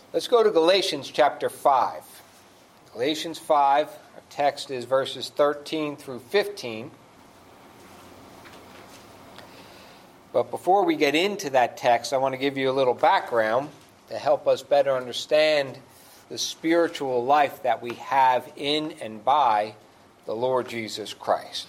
Let's go to Galatians chapter 5. Galatians 5, our text is verses 13 through 15. But before we get into that text, I want to give you a little background to help us better understand the spiritual life that we have in and by the Lord Jesus Christ.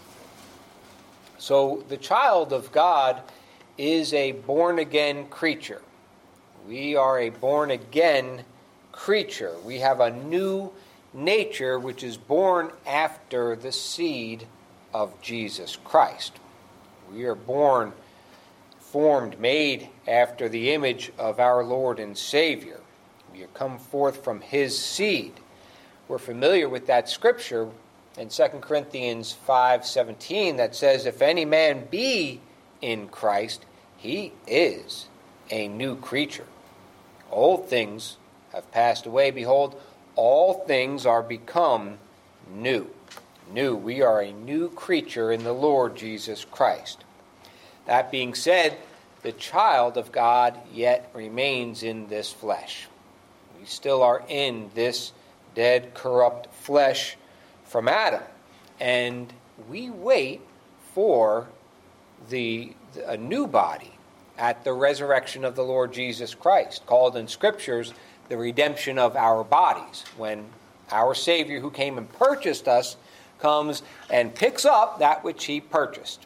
So the child of God is a born-again creature. We are a born-again creature. We have a new nature which is born after the seed of Jesus Christ. We are born, formed, made after the image of our Lord and Savior. We have come forth from His seed. We're familiar with that scripture in 2 Corinthians 5:17 that says, "If any man be in Christ, he is a new creature. Old things have passed away. Behold, all things are become new." New. We are a new creature in the Lord Jesus Christ. That being said, the child of God yet remains in this flesh. We still are in this dead, corrupt flesh from Adam. And we wait for a new body at the resurrection of the Lord Jesus Christ, called in Scriptures the redemption of our bodies, when our Savior who came and purchased us comes and picks up that which He purchased.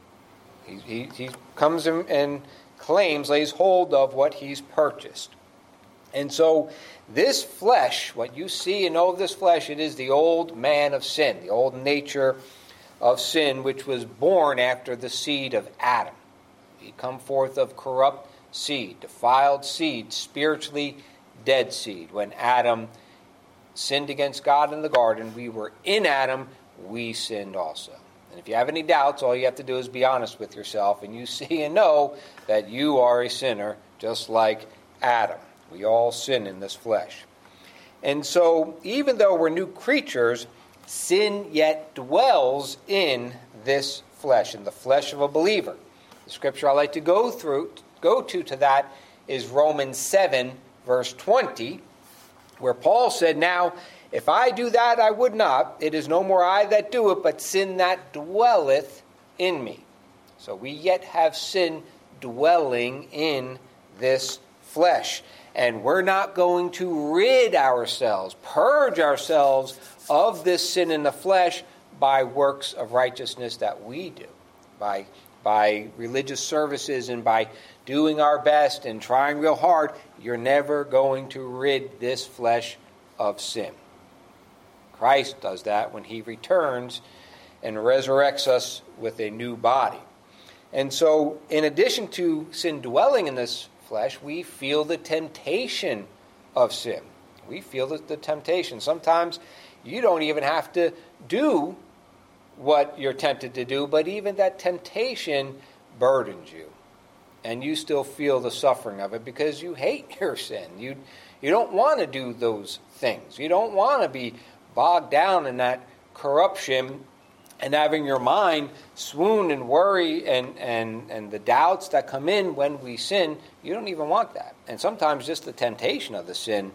He comes and claims, lays hold of what He's purchased. And so this flesh, what you see and know of this flesh, it is the old man of sin, the old nature of sin, which was born after the seed of Adam. He come forth of corrupt seed, defiled seed, spiritually dead seed. When Adam sinned against God in the garden, we were in Adam, we sinned also. And if you have any doubts, all you have to do is be honest with yourself, and you see and know that you are a sinner just like Adam. We all sin in this flesh. And so, even though we're new creatures, sin yet dwells in this flesh, in the flesh of a believer. The scripture I like to go to that is Romans 7, verse 20, where Paul said, "Now, if I do that, I would not. It is no more I that do it, but sin that dwelleth in me." So we yet have sin dwelling in this flesh. And we're not going to rid ourselves, purge ourselves of this sin in the flesh by works of righteousness that we do, by religious services and by doing our best and trying real hard. You're never going to rid this flesh of sin. Christ does that when He returns and resurrects us with a new body. And so, in addition to sin dwelling in this flesh, we feel the temptation of sin. We feel the temptation. Sometimes you don't even have to do what you're tempted to do, but even that temptation burdens you. And you still feel the suffering of it because you hate your sin. You don't want to do those things. You don't want to be bogged down in that corruption and having your mind swoon and worry and the doubts that come in when we sin. You don't even want that. And sometimes just the temptation of the sin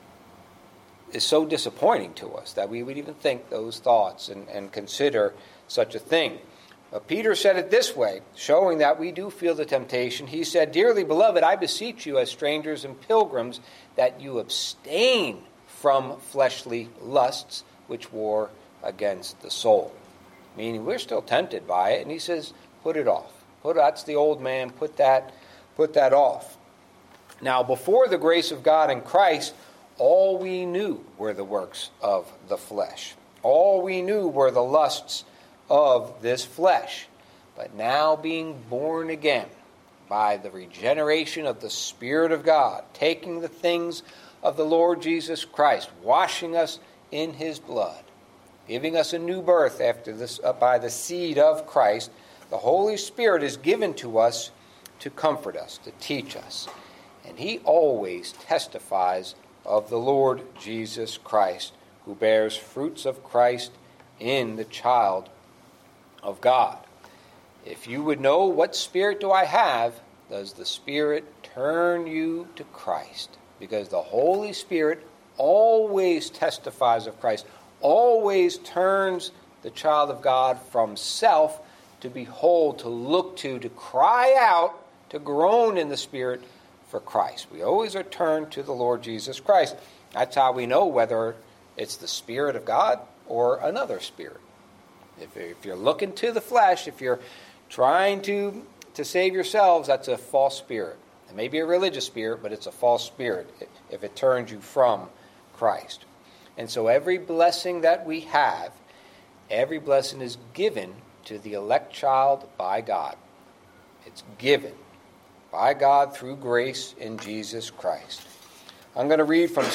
is so disappointing to us that we would even think those thoughts and consider such a thing. But Peter said it this way, showing that we do feel the temptation. He said, "Dearly beloved, I beseech you as strangers and pilgrims that you abstain from fleshly lusts which war against the soul." Meaning we're still tempted by it. And he says, put it off. That's the old man. Put that off. Now, before the grace of God in Christ, all we knew were the works of the flesh. All we knew were the lusts of this flesh. But now being born again by the regeneration of the Spirit of God, taking the things of the Lord Jesus Christ, washing us in His blood, giving us a new birth after this by the seed of Christ, the Holy Spirit is given to us to comfort us, to teach us. And He always testifies of the Lord Jesus Christ, who bears fruits of Christ in the child of God. If you would know what spirit do I have, does the Spirit turn you to Christ? because the Holy Spirit always testifies of Christ, always turns the child of God from self to behold, to look to cry out, to groan in the Spirit for Christ. We always are turned to the Lord Jesus Christ. That's how we know whether it's the Spirit of God or another spirit. If you're looking to the flesh, if you're trying to save yourselves, that's a false spirit. It may be a religious spirit, but it's a false spirit if it turns you from Christ. And so every blessing that we have, every blessing is given to the elect child by God. It's given by God through grace in Jesus Christ. I'm going to read from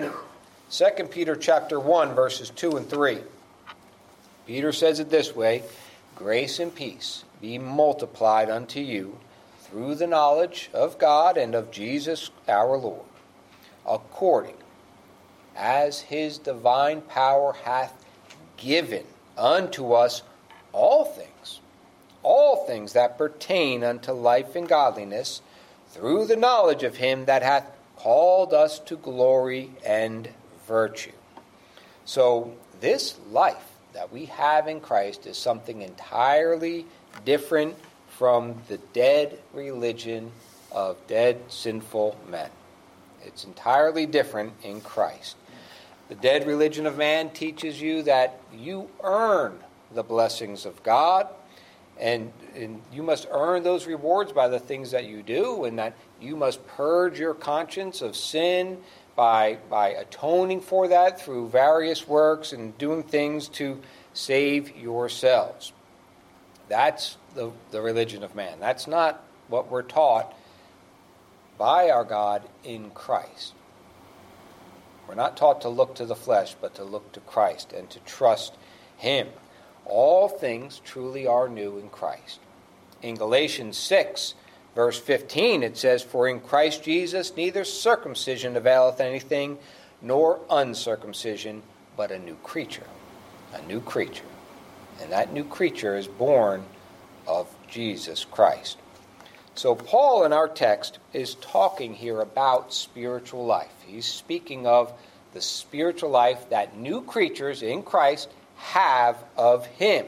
2 Peter chapter 1, verses 2 and 3. Peter says it this way, "Grace and peace be multiplied unto you through the knowledge of God and of Jesus our Lord, according as his divine power hath given unto us all things that pertain unto life and godliness, through the knowledge of him that hath called us to glory and virtue." So this life that we have in Christ is something entirely different from the dead religion of dead sinful men. It's entirely different in Christ. The dead religion of man teaches you that you earn the blessings of God, and you must earn those rewards by the things that you do, and that you must purge your conscience of sin by atoning for that through various works and doing things to save yourselves. That's the religion of man. That's not what we're taught by our God in Christ. We're not taught to look to the flesh, but to look to Christ and to trust him. All things truly are new in Christ. In Galatians 6, verse 15, it says, "For in Christ Jesus neither circumcision availeth anything, nor uncircumcision, but a new creature." A new creature. And that new creature is born of Jesus Christ. So Paul in our text is talking here about spiritual life. He's speaking of the spiritual life that new creatures in Christ have of him.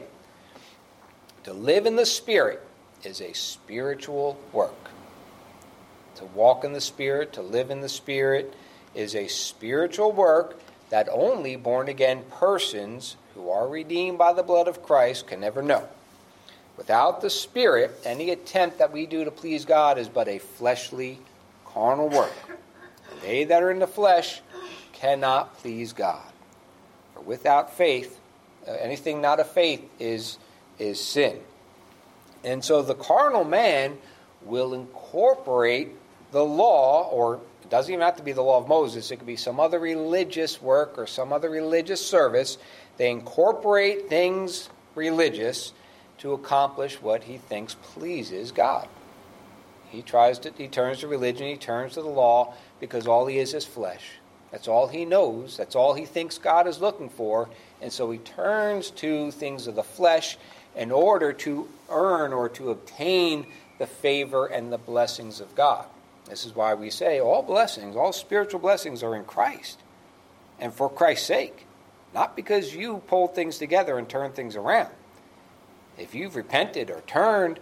To live in the Spirit is a spiritual work. To walk in the Spirit, to live in the Spirit, is a spiritual work that only born-again persons who are redeemed by the blood of Christ can never know. Without the Spirit, any attempt that we do to please God is but a fleshly, carnal work. And they that are in the flesh cannot please God. For without faith, anything not of faith is sin. And so the carnal man will incorporate the law, or it doesn't even have to be the law of Moses, it could be some other religious work or some other religious service. They incorporate things religious to accomplish what he thinks pleases God. He turns to religion, he turns to the law, because all he is flesh. That's all he knows, that's all he thinks God is looking for, and so he turns to things of the flesh in order to earn or to obtain the favor and the blessings of God. This is why we say all blessings, all spiritual blessings are in Christ, and for Christ's sake, not because you pull things together and turn things around. If you've repented or turned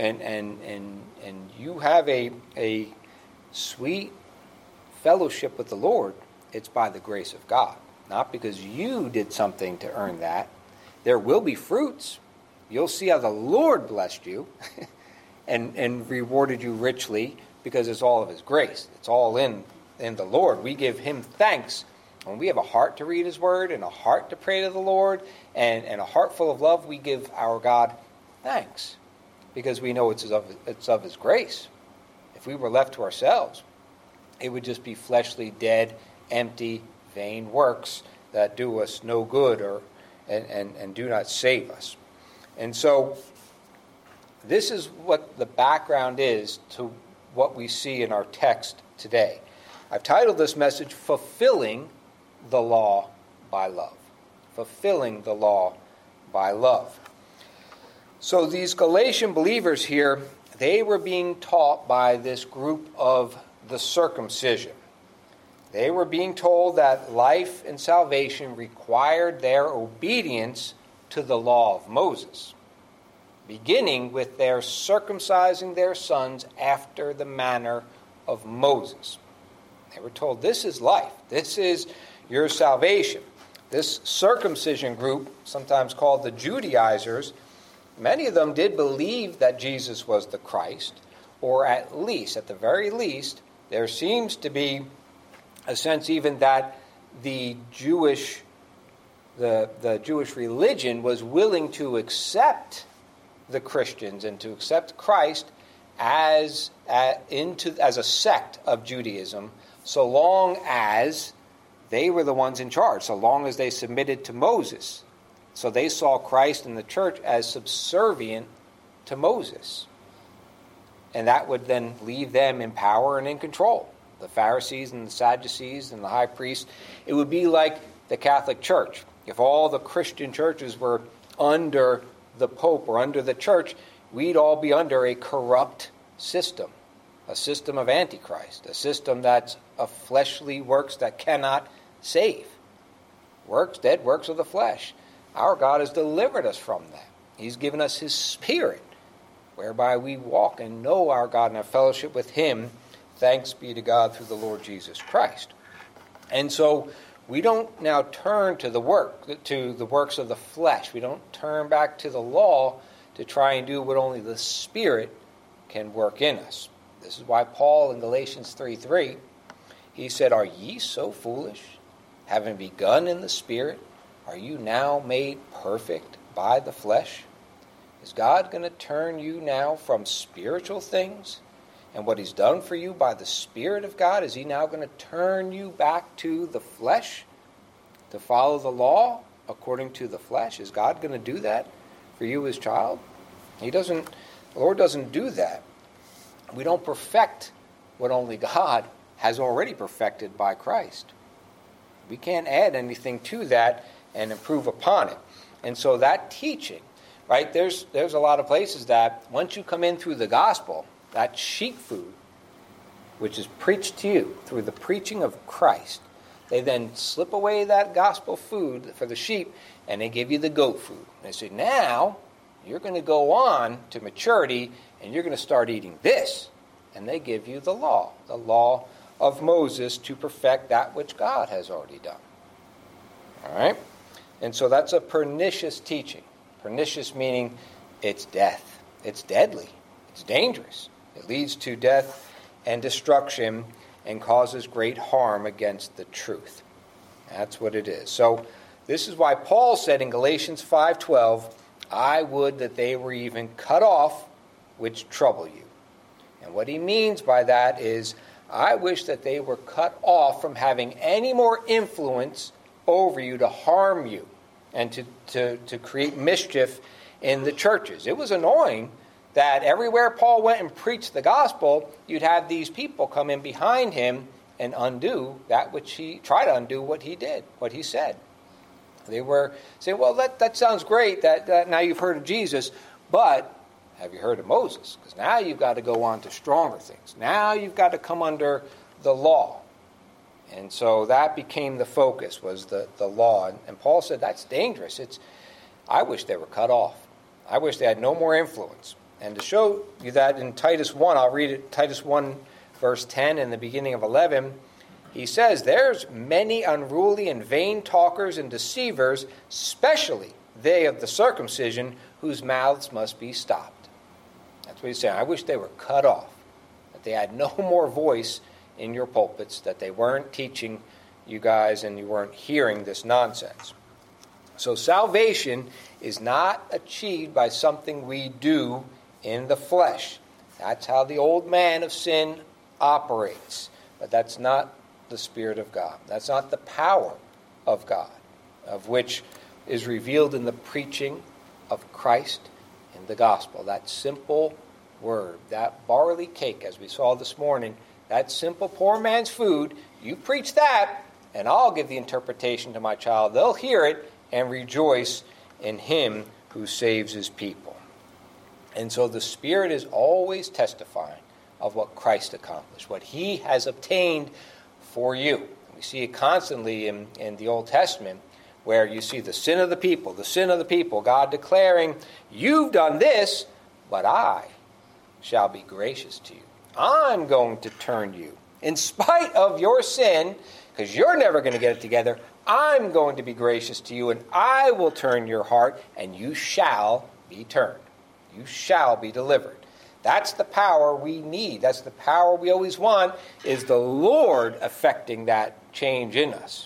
and you have a sweet fellowship with the Lord, it's by the grace of God, not because you did something to earn that. There will be fruits. You'll see how the Lord blessed you and rewarded you richly, because it's all of his grace. It's all in the Lord. We give him thanks. When we have a heart to read his word and a heart to pray to the Lord and a heart full of love, we give our God thanks, because we know it's of his grace. If we were left to ourselves, it would just be fleshly, dead, empty, vain works that do us no good and do not save us. And so this is what the background is to what we see in our text today. I've titled this message, Fulfilling the Law by Love. Fulfilling the Law by Love. So these Galatian believers here, they were being taught by this group of the circumcision. They were being told that life and salvation required their obedience to the law of Moses, beginning with their circumcising their sons after the manner of Moses. They were told, this is life. This is your salvation. This circumcision group, sometimes called the Judaizers, many of them did believe that Jesus was the Christ, or at the very least, there seems to be a sense even that the Jewish religion was willing to accept the Christians and to accept Christ as a sect of Judaism, so long as they were the ones in charge, so long as they submitted to Moses. So they saw Christ and the church as subservient to Moses. And that would then leave them in power and in control. The Pharisees and the Sadducees and the high priest. It would be like the Catholic Church. If all the Christian churches were under the Pope or under the church, we'd all be under a corrupt system. A system of Antichrist. A system that's of fleshly works that cannot save. Dead works of the flesh. Our God has delivered us from that. He's given us His Spirit, whereby we walk and know our God and have fellowship with Him. Thanks be to God through the Lord Jesus Christ. And so we don't now turn to the works of the flesh. We don't turn back to the law to try and do what only the Spirit can work in us. This is why Paul in Galatians 3:3, he said, "Are ye so foolish, having begun in the Spirit, are you now made perfect by the flesh?" Is God going to turn you now from spiritual things and what He's done for you by the Spirit of God? Is He now going to turn you back to the flesh to follow the law according to the flesh? Is God going to do that for you as child? The Lord doesn't do that. We don't perfect what only God has already perfected by Christ. We can't add anything to that and improve upon it. And so that teaching, right, there's a lot of places that once you come in through the gospel, that sheep food, which is preached to you through the preaching of Christ, they then slip away that gospel food for the sheep and they give you the goat food. And they say, now you're going to go on to maturity and you're going to start eating this. And they give you the law of Moses to perfect that which God has already done. All right? And so that's a pernicious teaching. Pernicious meaning it's death. It's deadly. It's dangerous. It leads to death and destruction and causes great harm against the truth. That's what it is. So this is why Paul said in Galatians 5:12, I would that they were even cut off which trouble you. And what he means by that is, I wish that they were cut off from having any more influence over you to harm you and to create mischief in the churches. It was annoying that everywhere Paul went and preached the gospel, you'd have these people come in behind him and undo that which he tried to undo what he did, what he said. They were saying, well, that sounds great, that now you've heard of Jesus, but have you heard of Moses? Because now you've got to go on to stronger things. Now you've got to come under the law. And so that became the focus, was the law. And Paul said, that's dangerous. I wish they were cut off. I wish they had no more influence. And to show you that in Titus 1, I'll read it, Titus 1, verse 10, in the beginning of 11, he says, there's many unruly and vain talkers and deceivers, especially they of the circumcision, whose mouths must be stopped. That's what he's saying. I wish they were cut off, that they had no more voice in your pulpits, that they weren't teaching you guys and you weren't hearing this nonsense. So salvation is not achieved by something we do in the flesh. That's how the old man of sin operates. But that's not the Spirit of God. That's not the power of God, of which is revealed in the preaching of Christ in the gospel. That simple word, that barley cake, as we saw this morning, that simple poor man's food, you preach that, and I'll give the interpretation to my child. They'll hear it and rejoice in him who saves his people. And so the Spirit is always testifying of what Christ accomplished, what he has obtained for you. We see it constantly in the Old Testament, where you see the sin of the people, God declaring, you've done this, but I shall be gracious to you. I'm going to turn you. In spite of your sin, because you're never going to get it together, I'm going to be gracious to you, and I will turn your heart, and you shall be turned. You shall be delivered. That's the power we need. That's the power we always want, is the Lord affecting that change in us.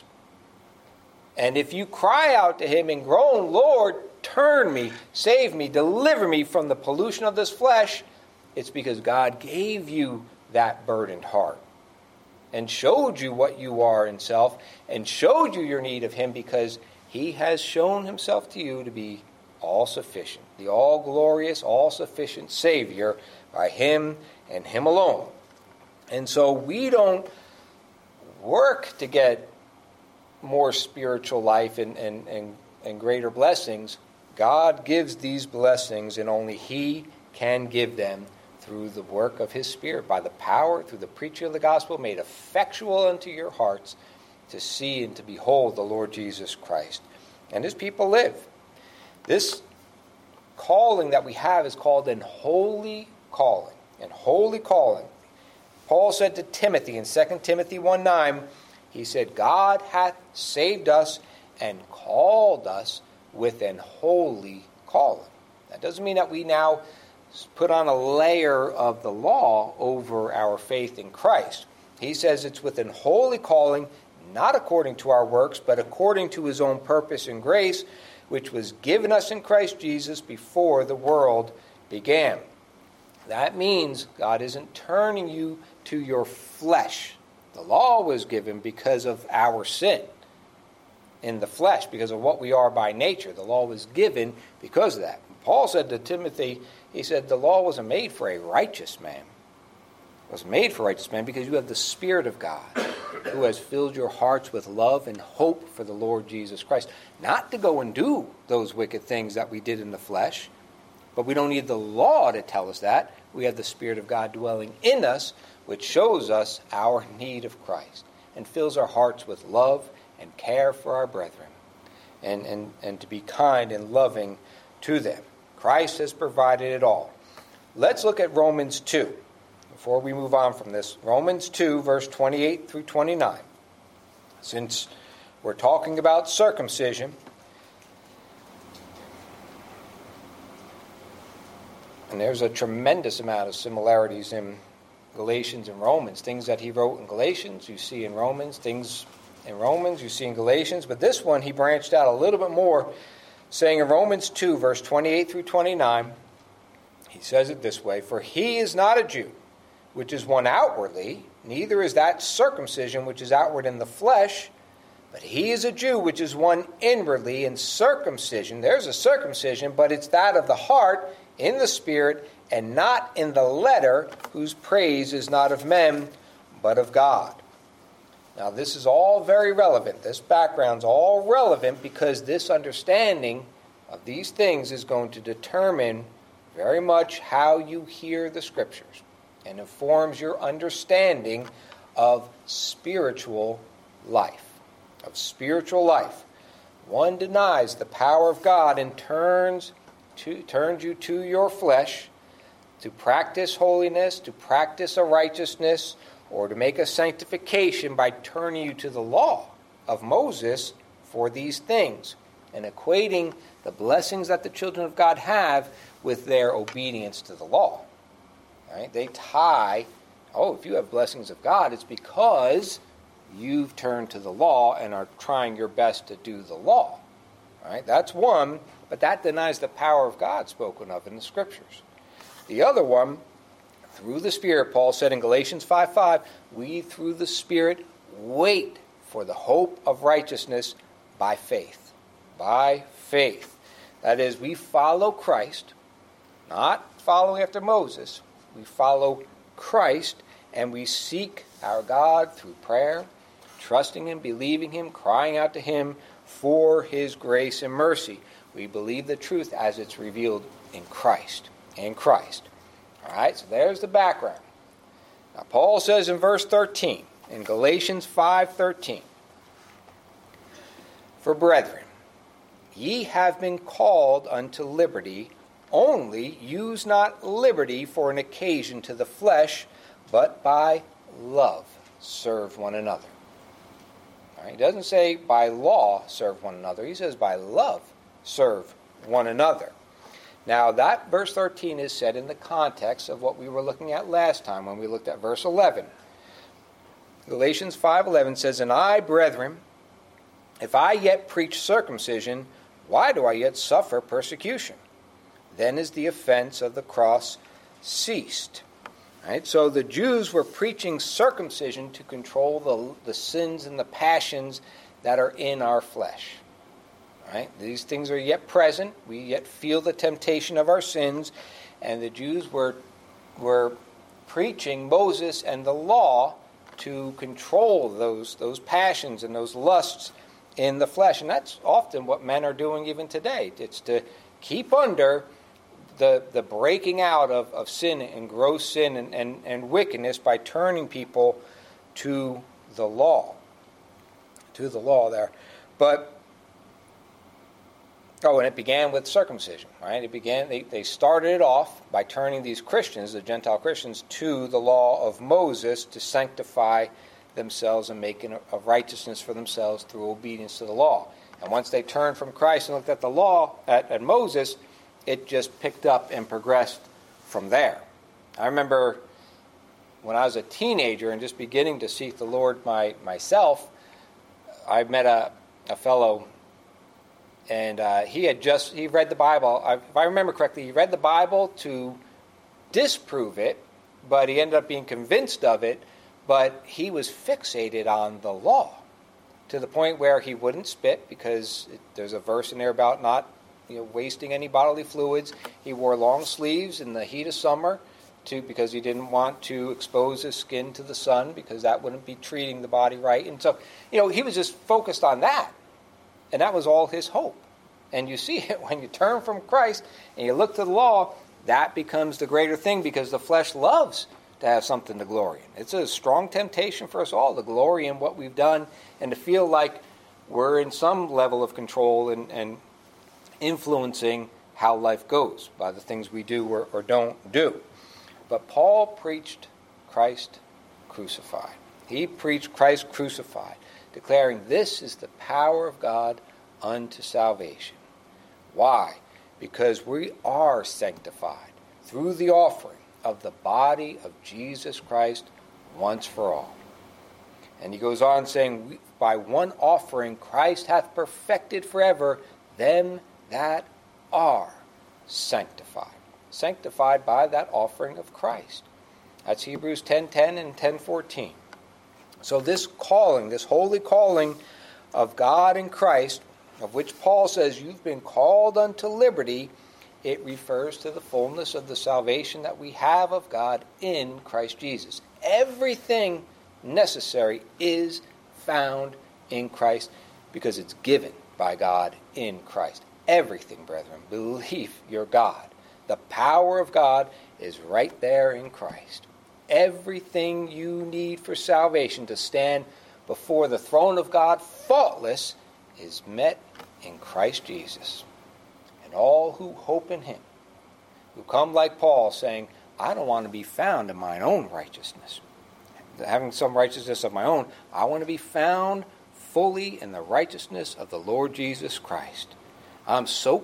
And if you cry out to him and groan, Lord, turn me, save me, deliver me from the pollution of this flesh, it's because God gave you that burdened heart and showed you what you are in self and showed you your need of him, because he has shown himself to you to be all-sufficient, the all-glorious, all-sufficient Savior by him and him alone. And so we don't work to get more spiritual life and greater blessings. God gives these blessings, and only he can give them through the work of his Spirit, by the power, through the preaching of the gospel, made effectual unto your hearts, to see and to behold the Lord Jesus Christ. And his people live. This calling that we have is called an holy calling. An holy calling. Paul said to Timothy in 2 Timothy 1:9, he said, God hath saved us and called us with an holy calling. That doesn't mean that we now put on a layer of the law over our faith in Christ. He says it's with an holy calling, not according to our works, but according to his own purpose and grace, which was given us in Christ Jesus before the world began. That means God isn't turning you to your flesh. The law was given because of our sin in the flesh, because of what we are by nature. The law was given because of that. Paul said to Timothy, he said, the law wasn't made for a righteous man. It was made for a righteous man because you have the Spirit of God, who has filled your hearts with love and hope for the Lord Jesus Christ. Not to go and do those wicked things that we did in the flesh, but we don't need the law to tell us that. We have the Spirit of God dwelling in us, which shows us our need of Christ and fills our hearts with love and care for our brethren, and to be kind and loving to them. Christ has provided it all. Let's look at Romans 2 before we move on from this. Romans 2, verse 28 through 29. Since we're talking about circumcision, and there's a tremendous amount of similarities in Galatians and Romans. Things that he wrote in Galatians, you see in Romans. Things in Romans, you see in Galatians. But this one, he branched out a little bit more, saying in Romans 2, verse 28 through 29, he says it this way, for he is not a Jew, which is one outwardly, neither is that circumcision which is outward in the flesh, but he is a Jew, which is one inwardly, and circumcision, there's a circumcision, but it's that of the heart, in the Spirit, and not in the letter, whose praise is not of men, but of God. Now, this is all very relevant. This background's all relevant because this understanding of these things is going to determine very much how you hear the Scriptures and informs your understanding of spiritual life. One denies the power of God and turns you to your flesh to practice holiness, to practice a righteousness, or to make a sanctification by turning you to the law of Moses for these things, and equating the blessings that the children of God have with their obedience to the law. Right? They tie, if you have blessings of God, it's because you've turned to the law and are trying your best to do the law. Right? That's one, but that denies the power of God spoken of in the Scriptures. The other one, through the Spirit, Paul said in Galatians 5:5, we through the Spirit wait for the hope of righteousness by faith. By faith. That is, we follow Christ, not following after Moses. We follow Christ, and we seek our God through prayer, trusting Him, believing Him, crying out to Him for His grace and mercy. We believe the truth as it's revealed in Christ. In Christ. All right, so there's the background. Now, Paul says in verse 13, in Galatians 5:13. For brethren, ye have been called unto liberty, only use not liberty for an occasion to the flesh, but by love serve one another. All right, he doesn't say by law serve one another. He says by love serve one another. Now that verse 13 is said in the context of what we were looking at last time when we looked at verse 11. Galatians 5:11 says, And I, brethren, if I yet preach circumcision, why do I yet suffer persecution? Then is the offense of the cross ceased. Right? So the Jews were preaching circumcision to control the sins and the passions that are in our flesh. Right? These things are yet present. We yet feel the temptation of our sins. And the Jews were preaching Moses and the law to control those passions and those lusts in the flesh. And that's often what men are doing even today. It's to keep under the breaking out of sin and gross sin and wickedness by turning people to the law. To the law there. But and it began with circumcision, right? They started it off by turning these Christians, the Gentile Christians, to the law of Moses to sanctify themselves and make a righteousness for themselves through obedience to the law. And once they turned from Christ and looked at the law, at Moses, it just picked up and progressed from there. I remember when I was a teenager and just beginning to seek the Lord myself, I met a fellow. And he read the Bible. If I remember correctly, he read the Bible to disprove it, but he ended up being convinced of it. But he was fixated on the law to the point where he wouldn't spit because there's a verse in there about not wasting any bodily fluids. He wore long sleeves in the heat of summer because he didn't want to expose his skin to the sun because that wouldn't be treating the body right. And so, he was just focused on that. And that was all his hope. And you see it when you turn from Christ and you look to the law, that becomes the greater thing because the flesh loves to have something to glory in. It's a strong temptation for us all to glory in what we've done and to feel like we're in some level of control and influencing how life goes by the things we do or don't do. But Paul preached Christ crucified. He preached Christ crucified, declaring this is the power of God unto salvation. Why? Because we are sanctified through the offering of the body of Jesus Christ once for all. And he goes on saying, by one offering Christ hath perfected forever them that are sanctified. Sanctified by that offering of Christ. That's Hebrews 10:10 and 10:14. So this calling, this holy calling of God in Christ, of which Paul says you've been called unto liberty, it refers to the fullness of the salvation that we have of God in Christ Jesus. Everything necessary is found in Christ because it's given by God in Christ. Everything, brethren, believe your God. The power of God is right there in Christ. Everything you need for salvation to stand before the throne of God faultless is met in Christ Jesus. And all who hope in him, who come like Paul saying, I don't want to be found in my own righteousness. Having some righteousness of my own, I want to be found fully in the righteousness of the Lord Jesus Christ. I'm so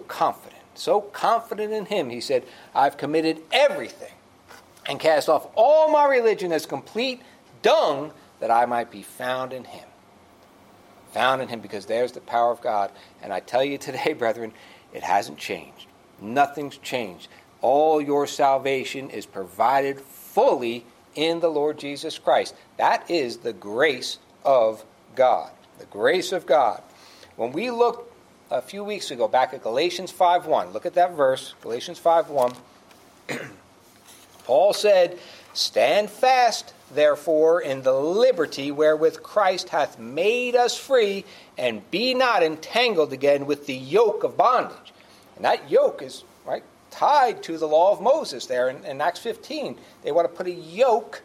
confident in him. He said, I've committed everything and cast off all my religion as complete dung that I might be found in him. Found in him because there's the power of God. And I tell you today, brethren, it hasn't changed. Nothing's changed. All your salvation is provided fully in the Lord Jesus Christ. That is the grace of God. The grace of God. When we looked a few weeks ago back at Galatians 5:1, look at that verse, Galatians 5:1. Paul said, Stand fast, therefore, in the liberty wherewith Christ hath made us free, and be not entangled again with the yoke of bondage. And that yoke is tied to the law of Moses there in Acts 15. They want to put a yoke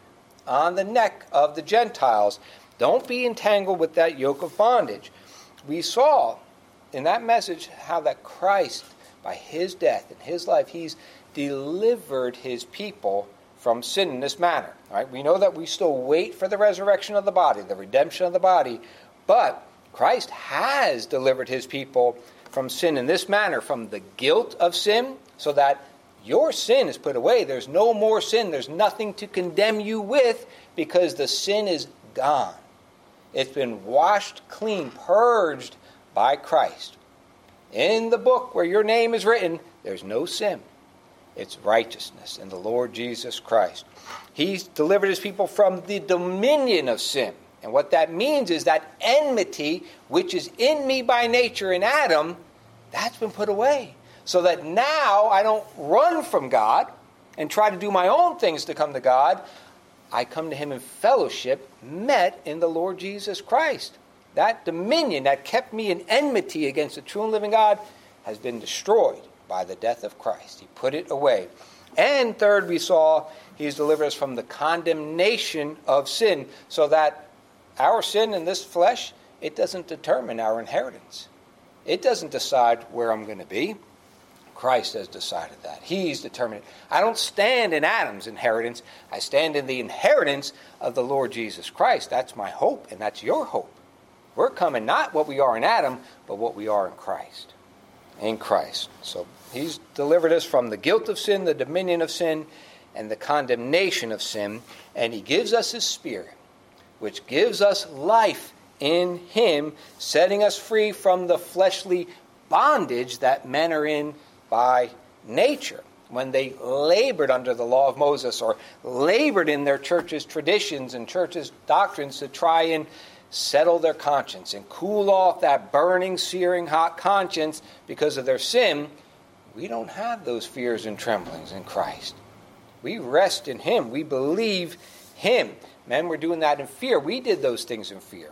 on the neck of the Gentiles. Don't be entangled with that yoke of bondage. We saw in that message how that Christ, by his death and his life, he's delivered his people from sin in this manner. All right? We know that we still wait for the resurrection of the body, the redemption of the body, but Christ has delivered his people from sin in this manner, from the guilt of sin, so that your sin is put away. There's no more sin. There's nothing to condemn you with, because the sin is gone. It's been washed clean, purged by Christ. In the book where your name is written, there's no sin. It's righteousness in the Lord Jesus Christ. He's delivered his people from the dominion of sin. And what that means is that enmity, which is in me by nature in Adam, that's been put away. So that now I don't run from God and try to do my own things to come to God. I come to him in fellowship, met in the Lord Jesus Christ. That dominion that kept me in enmity against the true and living God has been destroyed by the death of Christ. He put it away. And third, we saw he's delivered us from the condemnation of sin, so that our sin in this flesh, it doesn't determine our inheritance. It doesn't decide where I'm going to be. Christ has decided that. He's determined it. I don't stand in Adam's inheritance. I stand in the inheritance of the Lord Jesus Christ. That's my hope, and that's your hope. We're coming not what we are in Adam, but what we are in Christ. In Christ. So he's delivered us from the guilt of sin, the dominion of sin, and the condemnation of sin. And he gives us his Spirit, which gives us life in him, setting us free from the fleshly bondage that men are in by nature. When they labored under the law of Moses, or labored in their church's traditions and church's doctrines to try and settle their conscience and cool off that burning, searing, hot conscience because of their sin, we don't have those fears and tremblings in Christ. We rest in him. We believe him. Men were doing that in fear. We did those things in fear.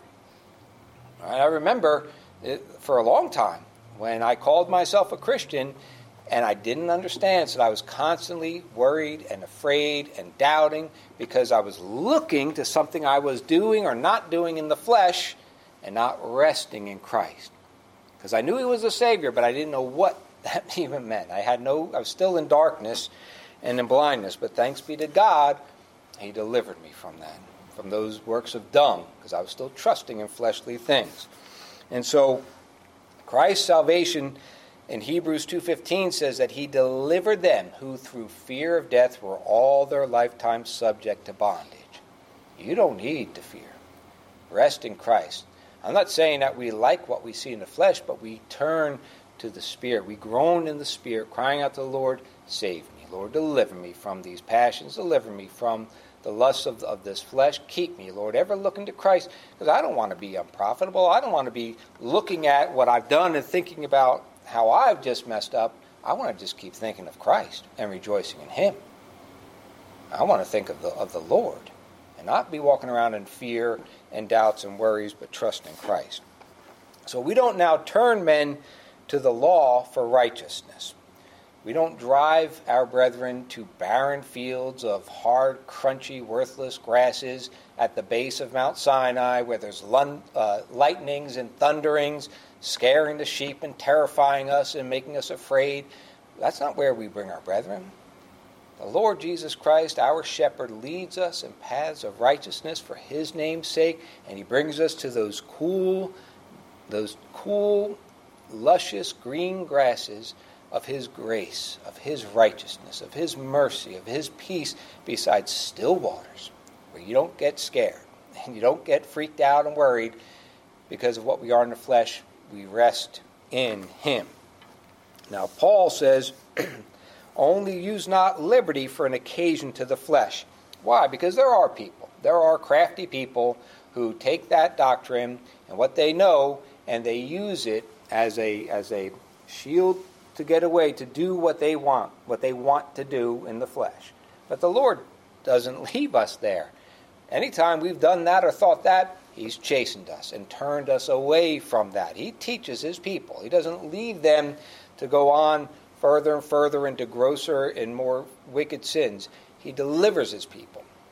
I remember for a long time when I called myself a Christian and I didn't understand, so I was constantly worried and afraid and doubting because I was looking to something I was doing or not doing in the flesh and not resting in Christ. Because I knew he was a Savior, but I didn't know what that even meant. I was still in darkness and in blindness, but thanks be to God, he delivered me from that, from those works of dung, because I was still trusting in fleshly things. And so Christ's salvation in Hebrews 2:15 says that he delivered them who through fear of death were all their lifetime subject to bondage. You don't need to fear. Rest in Christ. I'm not saying that we like what we see in the flesh, but we turn to the Spirit. We groan in the Spirit, crying out to the Lord, save me. Lord, deliver me from these passions. Deliver me from the lusts of this flesh. Keep me, Lord, ever looking to Christ, because I don't want to be unprofitable. I don't want to be looking at what I've done and thinking about how I've just messed up. I want to just keep thinking of Christ and rejoicing in him. I want to think of the Lord and not be walking around in fear and doubts and worries, but trust in Christ. So we don't now turn men to the law for righteousness. We don't drive our brethren to barren fields of hard, crunchy, worthless grasses at the base of Mount Sinai where there's lightnings and thunderings, scaring the sheep and terrifying us and making us afraid. That's not where we bring our brethren. The Lord Jesus Christ, our shepherd, leads us in paths of righteousness for his name's sake, and he brings us to those cool, luscious green grasses of his grace, of his righteousness, of his mercy, of his peace, beside still waters, where you don't get scared and you don't get freaked out and worried because of what we are in the flesh. We rest in him. Now, Paul says, only use not liberty for an occasion to the flesh. Why? Because there are crafty people who take that doctrine and what they know, and they use it as a shield to get away, to do what they want to do in the flesh. But the Lord doesn't leave us there. Anytime we've done that or thought that, he's chastened us and turned us away from that. He teaches his people. He doesn't leave them to go on further and further into grosser and more wicked sins. He delivers his people.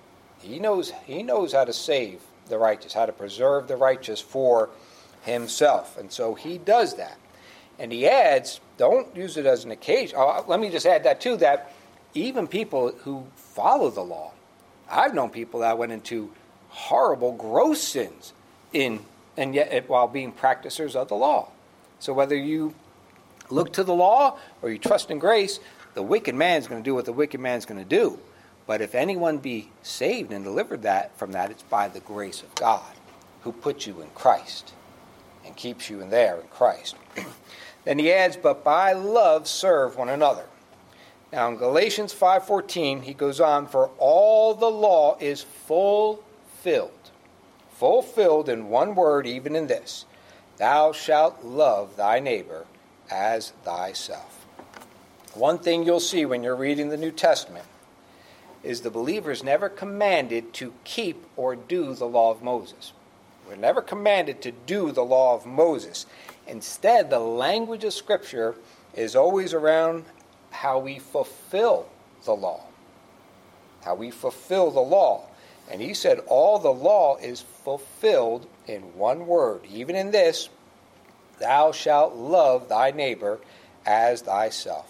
He knows how to save the righteous, how to preserve the righteous for himself. And so he does that. And he adds, don't use it as an occasion. Let me just add that too, that even people who follow the law, I've known people that went into horrible, gross sins and yet while being practicers of the law. So whether you look to the law or you trust in grace, the wicked man's going to do what the wicked man's going to do. But if anyone be saved and delivered from that, it's by the grace of God, who put you in Christ and keeps you in there in Christ. Then he adds, but by love serve one another. Now in Galatians 5:14, he goes on, for all the law is fulfilled in one word, even in this, thou shalt love thy neighbor as thyself. One thing you'll see when you're reading the New Testament is the believer is never commanded to keep or do the law of Moses. We're never commanded to do the law of Moses. Instead, the language of Scripture is always around how we fulfill the law. How we fulfill the law. And he said all the law is fulfilled in one word. Even in this, thou shalt love thy neighbor as thyself.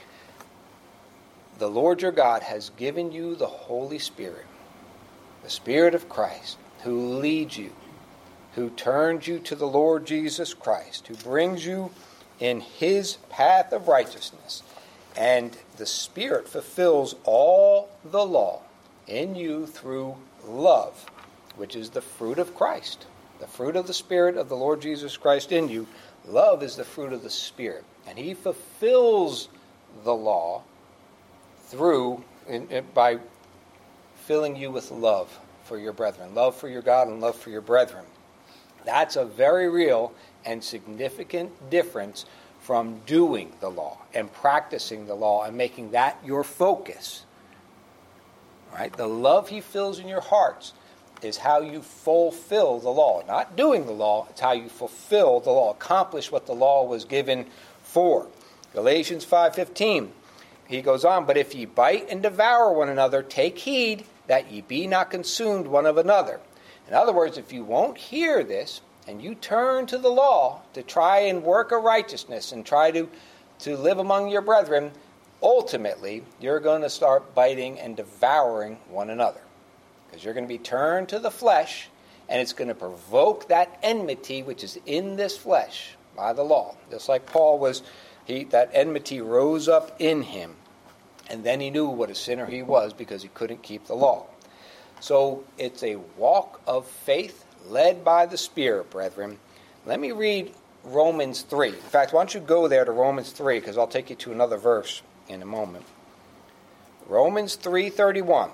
The Lord your God has given you the Holy Spirit, the Spirit of Christ, who leads you, who turns you to the Lord Jesus Christ, who brings you in his path of righteousness. And the Spirit fulfills all the law in you through love, which is the fruit of Christ, the fruit of the Spirit of the Lord Jesus Christ in you. Love is the fruit of the Spirit. And he fulfills the law by filling you with love for your brethren, love for your God and love for your brethren. That's a very real and significant difference from doing the law and practicing the law and making that your focus. Right? The love he fills in your hearts is how you fulfill the law. Not doing the law, it's how you fulfill the law, accomplish what the law was given for. Galatians 5:15, he goes on, but if ye bite and devour one another, take heed that ye be not consumed one of another. In other words, if you won't hear this, and you turn to the law to try and work a righteousness and try to live among your brethren, ultimately, you're going to start biting and devouring one another. Because you're going to be turned to the flesh, and it's going to provoke that enmity which is in this flesh by the law. Just like Paul was, that enmity rose up in him, and then he knew what a sinner he was because he couldn't keep the law. So it's a walk of faith led by the Spirit, brethren. Let me read Romans 3. In fact, why don't you go there to Romans 3, because I'll take you to another verse in a moment. Romans 3:31.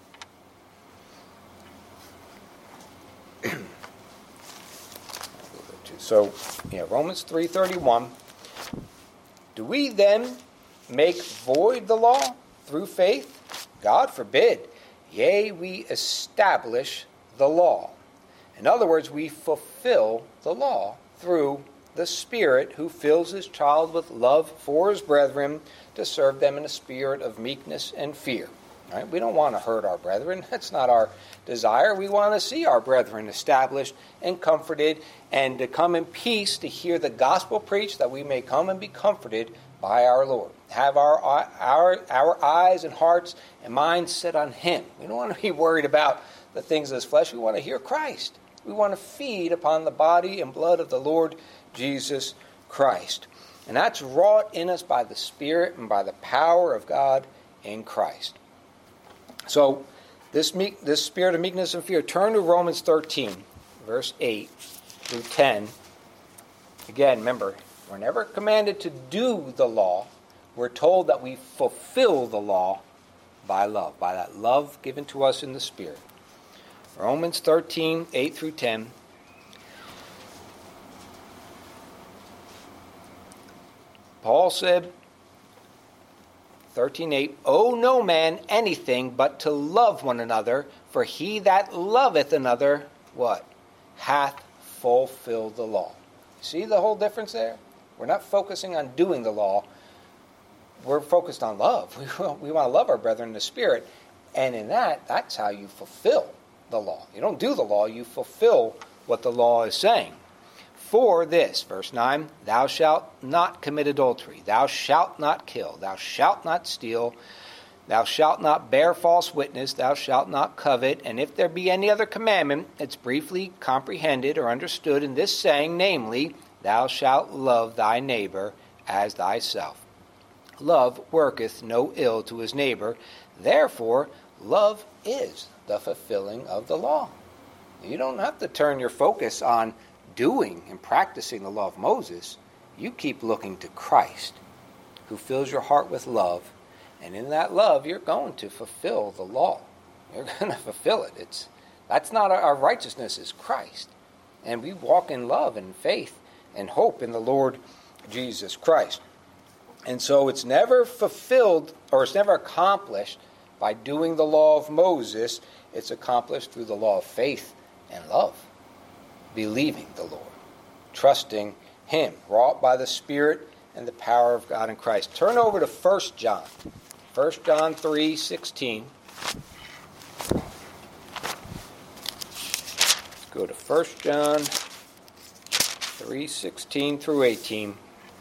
Romans 3:31. Do we then make void the law through faith? God forbid. Yea, we establish the law. In other words, we fulfill the law through the Spirit who fills his child with love for his brethren to serve them in a spirit of meekness and fear. Right? We don't want to hurt our brethren. That's not our desire. We want to see our brethren established and comforted and to come in peace to hear the gospel preached that we may come and be comforted by our Lord. Have our eyes and hearts and minds set on him. We don't want to be worried about the things of this flesh. We want to hear Christ. We want to feed upon the body and blood of the Lord Jesus Christ. And that's wrought in us by the Spirit and by the power of God in Christ. So, this spirit of meekness and fear, turn to Romans 13, verse 8 through 10. Again, remember, we're never commanded to do the law. We're told that we fulfill the law by love, by that love given to us in the Spirit. Romans 13, 8 through 10. Paul said, 13:8, owe no man anything but to love one another, for he that loveth another, what? Hath fulfilled the law. See the whole difference there? We're not focusing on doing the law. We're focused on love. We want to love our brethren in the Spirit. And in that's how you fulfill the law. You don't do the law, you fulfill what the law is saying. For this, verse 9, thou shalt not commit adultery, thou shalt not kill, thou shalt not steal, thou shalt not bear false witness, thou shalt not covet. And if there be any other commandment, it's briefly comprehended or understood in this saying, namely, thou shalt love thy neighbor as thyself. Love worketh no ill to his neighbor. Therefore, love is the fulfilling of the law. You don't have to turn your focus on doing and practicing the law of Moses. You keep looking to Christ, who fills your heart with love. And in that love, you're going to fulfill the law. You're going to fulfill it. That's not our righteousness, is Christ. And we walk in love and faith and hope in the Lord Jesus Christ. And so it's never fulfilled, or it's never accomplished by doing the law of Moses. It's accomplished through the law of faith and love, believing the Lord, trusting him, wrought by the Spirit and the power of God in Christ. Turn over to 1 John. 1 John 3:16. Go to 1 John 3:16 through 18.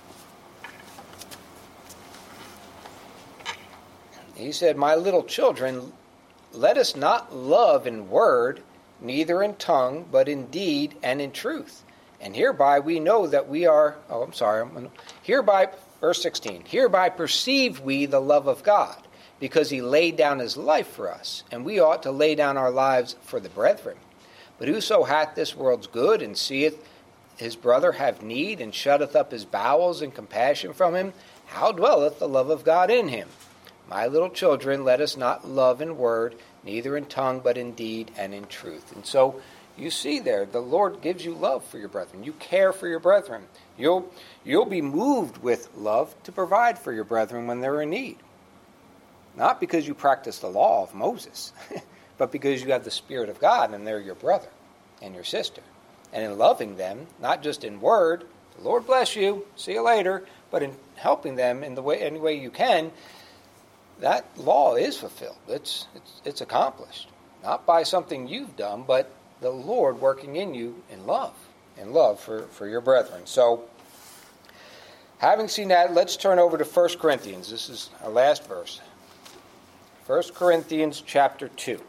He said, My little children, let us not love in word, neither in tongue, but in deed and in truth. And hereby we know that we are, hereby, verse 16, hereby perceive we the love of God, because he laid down his life for us, and we ought to lay down our lives for the brethren. But whoso hath this world's good, and seeth his brother have need, and shutteth up his bowels in compassion from him, how dwelleth the love of God in him? My little children, let us not love in word, neither in tongue, but in deed and in truth. And so you see there, the Lord gives you love for your brethren. You care for your brethren. You'll be moved with love to provide for your brethren when they're in need. Not because you practice the law of Moses, but because you have the Spirit of God and they're your brother and your sister. And in loving them, not just in word, the Lord bless you, see you later, but in helping them in any way you can, that law is fulfilled. It's accomplished. Not by something you've done, but the Lord working in you in love for your brethren. So, having seen that, let's turn over to 1 Corinthians. This is our last verse. 1 Corinthians chapter 2.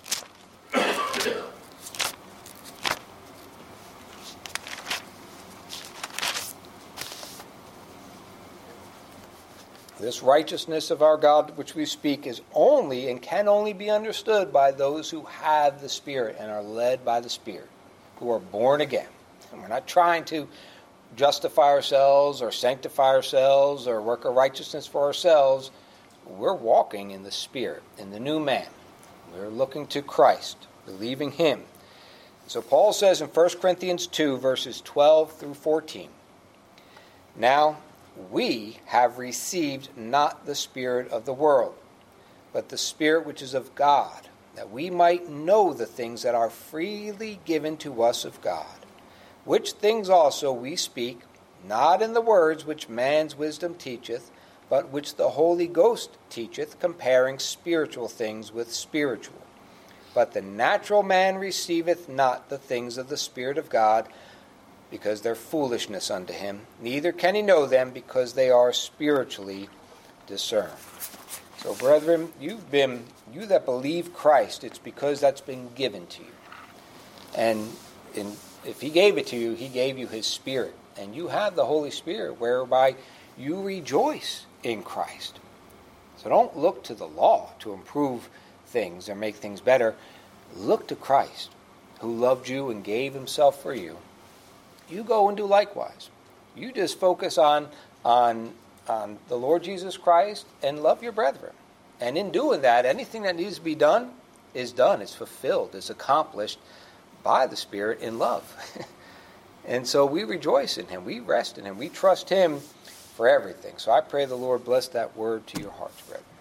This righteousness of our God which we speak is only and can only be understood by those who have the Spirit and are led by the Spirit, who are born again. And we're not trying to justify ourselves or sanctify ourselves or work a righteousness for ourselves. We're walking in the Spirit, in the new man. We're looking to Christ, believing him. So Paul says in 1 Corinthians 2, verses 12 through 14, Now we have received not the spirit of the world, but the Spirit which is of God, that we might know the things that are freely given to us of God, which things also we speak, not in the words which man's wisdom teacheth, but which the Holy Ghost teacheth, comparing spiritual things with spiritual. But the natural man receiveth not the things of the Spirit of God, because they're foolishness unto him. Neither can he know them, because they are spiritually discerned. So, brethren, you that believe Christ, it's because that's been given to you. And if he gave it to you, he gave you his Spirit. And you have the Holy Spirit, whereby you rejoice in Christ. So don't look to the law to improve things or make things better. Look to Christ, who loved you and gave himself for you. You go and do likewise. You just focus on the Lord Jesus Christ and love your brethren. And in doing that, anything that needs to be done is done. It's fulfilled. It's accomplished by the Spirit in love. And so we rejoice in him. We rest in him. We trust him for everything. So I pray the Lord bless that word to your hearts, brethren.